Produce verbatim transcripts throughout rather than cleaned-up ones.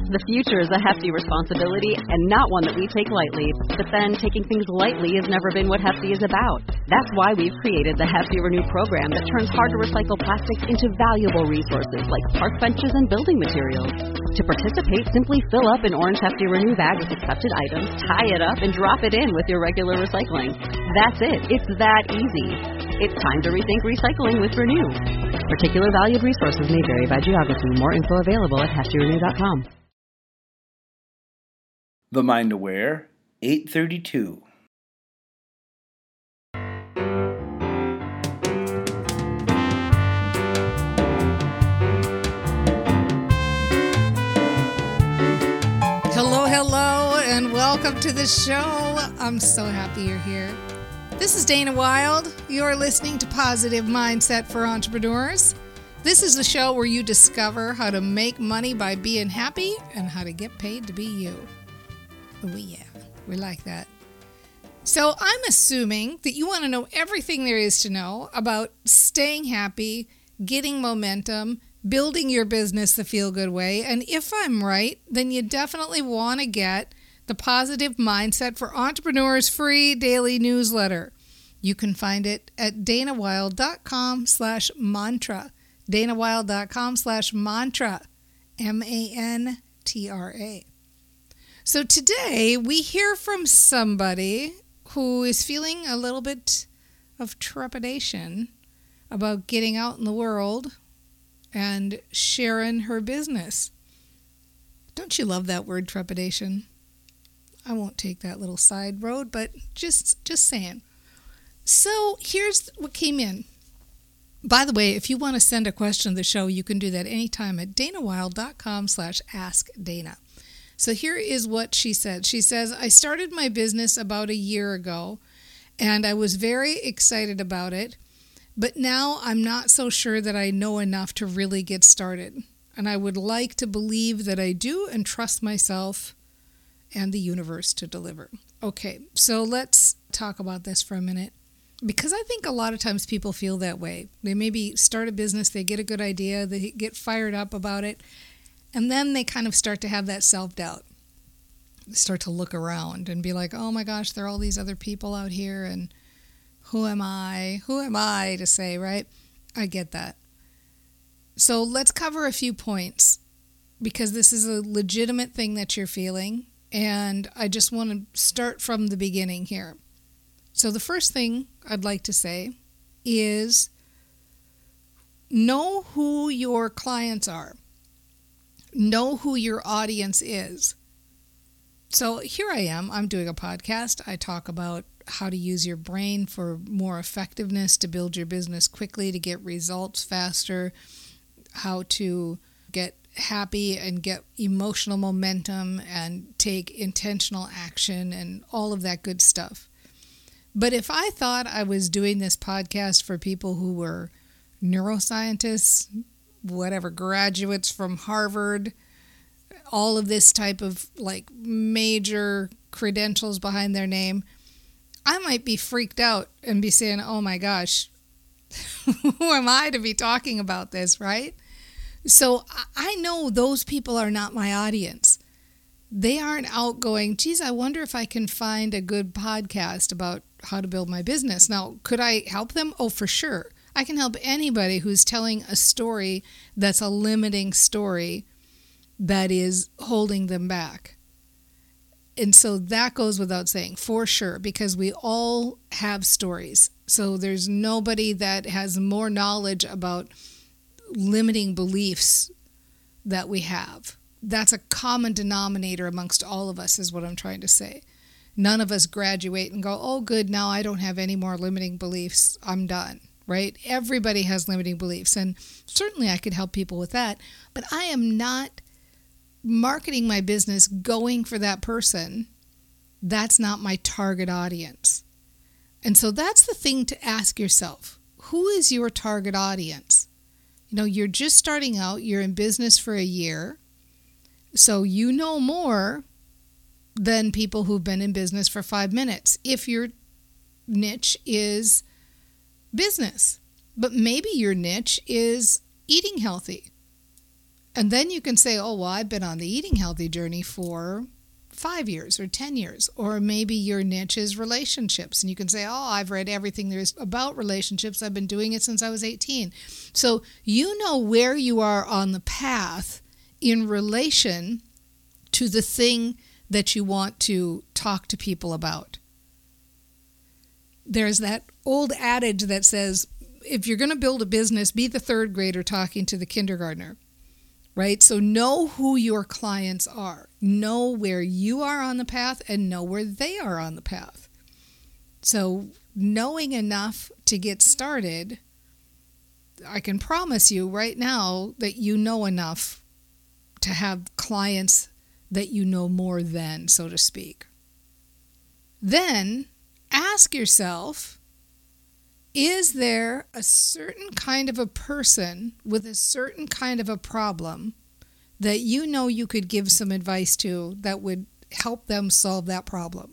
The future is a hefty responsibility and not one that we take lightly. But then, taking things lightly has never been what Hefty is about. That's why we've created the Hefty Renew program that turns hard-to-recycle plastics into valuable resources like park benches and building materials. To participate, simply fill up an orange Hefty Renew bag with accepted items, tie it up, and drop it in with your regular recycling. That's it. It's that easy. It's time to rethink recycling with Renew. Particular valued resources may vary by geography. More info available at hefty renew dot com. The Mind Aware, eight thirty-two. Hello, hello, and welcome to the show. I'm so happy you're here. This is Dana Wilde. You're listening to Positive Mindset for Entrepreneurs. This is the show where you discover how to make money by being happy and how to get paid to be you. Oh, yeah, we like that. So I'm assuming that you want to know everything there is to know about staying happy, getting momentum, building your business the feel-good way. And if I'm right, then you definitely want to get the Positive Mindset for Entrepreneurs free daily newsletter. You can find it at danawilde.com slash mantra. danawilde.com slash mantra. M A N T R A. So today we hear from somebody who is feeling a little bit of trepidation about getting out in the world and sharing her business. Don't you love that word, trepidation? I won't take that little side road, but just just saying. So here's what came in. By the way, if you want to send a question to the show, you can do that anytime at danawilde.com slash askdana. So here is what she said. She says, I started my business about a year ago, and I was very excited about it, but now I'm not so sure that I know enough to really get started. And I would like to believe that I do and trust myself and the universe to deliver. Okay, so let's talk about this for a minute, because I think a lot of times people feel that way. They maybe start a business, they get a good idea, they get fired up about it, and then they kind of start to have that self-doubt. They start to look around and be like, oh my gosh, there are all these other people out here, and who am I? Who am I to say, right? I get that. So let's cover a few points, because this is a legitimate thing that you're feeling, and I just want to start from the beginning here. So the first thing I'd like to say is know who your clients are. Know who your audience is. So here I am. I'm doing a podcast. I talk about how to use your brain for more effectiveness, to build your business quickly, to get results faster, how to get happy and get emotional momentum and take intentional action and all of that good stuff. But if I thought I was doing this podcast for people who were neuroscientists, whatever, graduates from Harvard, all of this type of like major credentials behind their name, I might be freaked out and be saying, oh my gosh, who am I to be talking about this, right? So I know those people are not my audience. They aren't out going, geez, I wonder if I can find a good podcast about how to build my business. Now, could I help them? Oh, for sure. I can help anybody who's telling a story that's a limiting story that is holding them back. And so that goes without saying, for sure, because we all have stories. So there's nobody that has more knowledge about limiting beliefs that we have. That's a common denominator amongst all of us, is what I'm trying to say. None of us graduate and go, oh, good, now I don't have any more limiting beliefs. I'm done, right? Everybody has limiting beliefs, and certainly I could help people with that, but I am not marketing my business going for that person. That's not my target audience. And so that's the thing to ask yourself. Who is your target audience? You know, you're just starting out, you're in business for a year, so you know more than people who've been in business for five minutes if your niche is business. But maybe your niche is eating healthy. And then you can say, oh, well, I've been on the eating healthy journey for five years or ten years. Or maybe your niche is relationships. And you can say, oh, I've read everything there is about relationships. I've been doing it since I was eighteen. So you know where you are on the path in relation to the thing that you want to talk to people about. There's that old adage that says, if you're going to build a business, be the third grader talking to the kindergartner, right? So know who your clients are. Know where you are on the path and know where they are on the path. So knowing enough to get started, I can promise you right now that you know enough to have clients that you know more than, so to speak. Then ask yourself, is there a certain kind of a person with a certain kind of a problem that you know you could give some advice to that would help them solve that problem?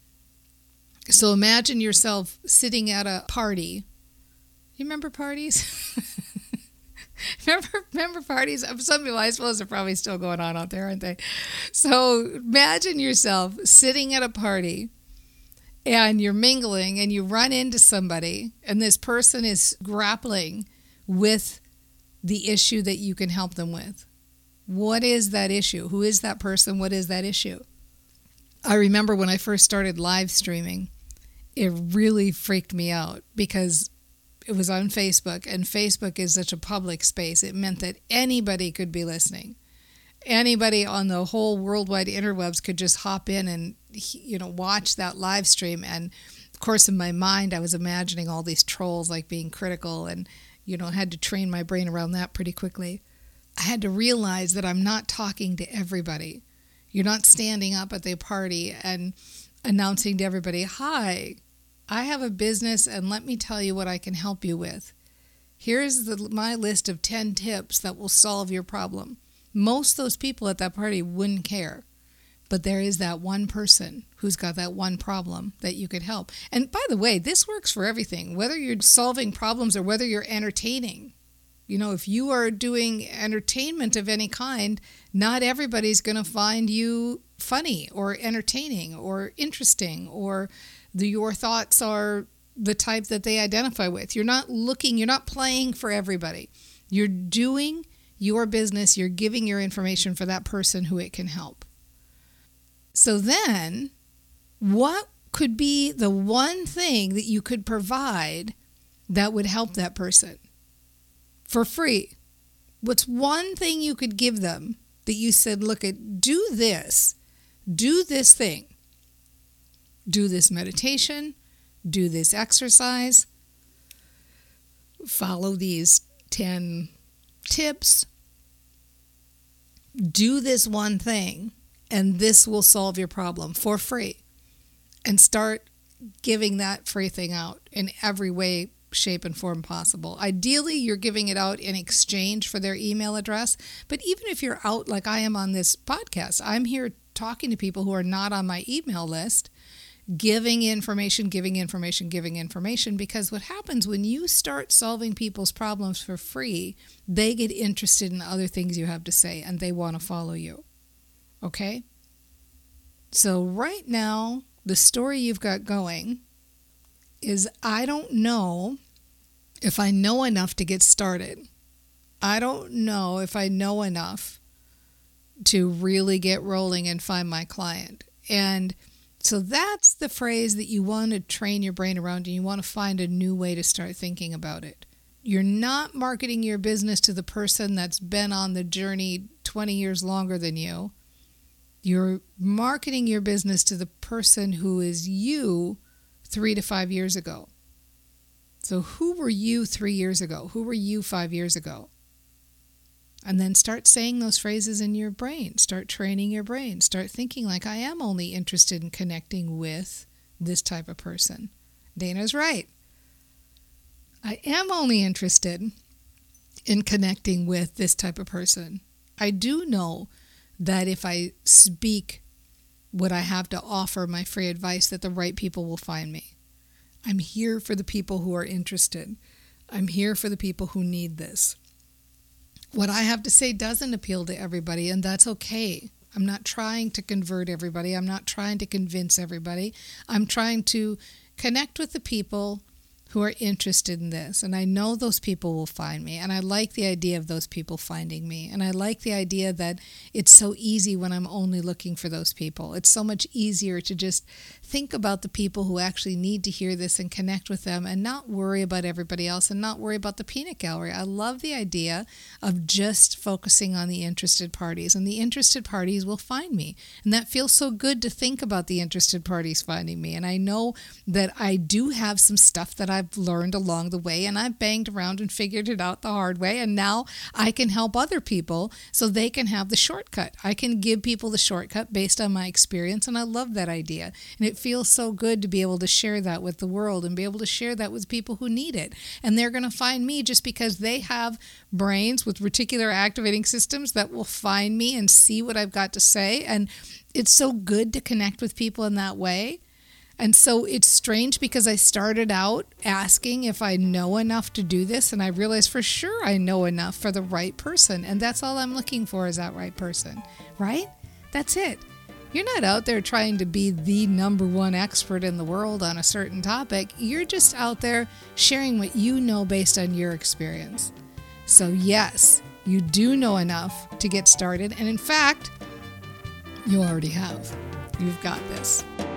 So imagine yourself sitting at a party. You remember parties? remember, remember parties? Some people, I suppose, are probably still going on out there, aren't they? So imagine yourself sitting at a party and you're mingling and you run into somebody and this person is grappling with the issue that you can help them with. What is that issue? Who is that person? What is that issue? I remember when I first started live streaming, it really freaked me out because it was on Facebook, and Facebook is such a public space. It meant that anybody could be listening. Anybody on the whole worldwide interwebs could just hop in and, you know, watch that live stream. And of course, in my mind, I was imagining all these trolls like being critical and, you know, had to train my brain around that pretty quickly. I had to realize that I'm not talking to everybody. You're not standing up at the party and announcing to everybody, hi, I have a business and let me tell you what I can help you with. Here's the, my list of ten tips that will solve your problem. Most of those people at that party wouldn't care. But there is that one person who's got that one problem that you could help. And by the way, this works for everything, whether you're solving problems or whether you're entertaining. You know, if you are doing entertainment of any kind, not everybody's going to find you funny or entertaining or interesting, or the, your thoughts are the type that they identify with. You're not looking, you're not playing for everybody. You're doing your business, you're giving your information for that person who it can help. So then, what could be the one thing that you could provide that would help that person for free? What's one thing you could give them that you said, look, at do this, do this thing, do this meditation, do this exercise, follow these ten tips, do this one thing, and this will solve your problem for free. And start giving that free thing out in every way, shape, and form possible. Ideally, you're giving it out in exchange for their email address. But even if you're out like I am on this podcast, I'm here talking to people who are not on my email list, giving information, giving information, giving information, because what happens when you start solving people's problems for free, they get interested in other things you have to say and they want to follow you. Okay? So right now, the story you've got going is I don't know if I know enough to get started. I don't know if I know enough to really get rolling and find my client. And so that's the phrase that you want to train your brain around, and you want to find a new way to start thinking about it. You're not marketing your business to the person that's been on the journey twenty years longer than you. You're marketing your business to the person who is you three to five years ago. So who were you three years ago? Who were you five years ago? And then start saying those phrases in your brain. Start training your brain. Start thinking like, I am only interested in connecting with this type of person. Dana's right. I am only interested in connecting with this type of person. I do know that if I speak what I have to offer, my free advice, that the right people will find me. I'm here for the people who are interested. I'm here for the people who need this. what I have to say doesn't appeal to everybody, and that's okay. I'm not trying to convert everybody. I'm not trying to convince everybody. I'm trying to connect with the people who are interested in this. And I know those people will find me. And I like the idea of those people finding me. And I like the idea that it's so easy when I'm only looking for those people. It's so much easier to just think about the people who actually need to hear this and connect with them and not worry about everybody else and not worry about the peanut gallery. I love the idea of just focusing on the interested parties. And the interested parties will find me. And that feels so good to think about the interested parties finding me. And I know that I do have some stuff that I I've learned along the way, and I've banged around and figured it out the hard way, and now I can help other people so they can have the shortcut. I can give people the shortcut based on my experience, and I love that idea. And it feels so good to be able to share that with the world and be able to share that with people who need it. And they're going to find me just because they have brains with reticular activating systems that will find me and see what I've got to say. And it's so good to connect with people in that way. And so it's strange because I started out asking if I know enough to do this, and I realized for sure I know enough for the right person. And that's all I'm looking for, is that right person, right? That's it. You're not out there trying to be the number one expert in the world on a certain topic. You're just out there sharing what you know based on your experience. So yes, you do know enough to get started. And in fact, you already have. You've got this.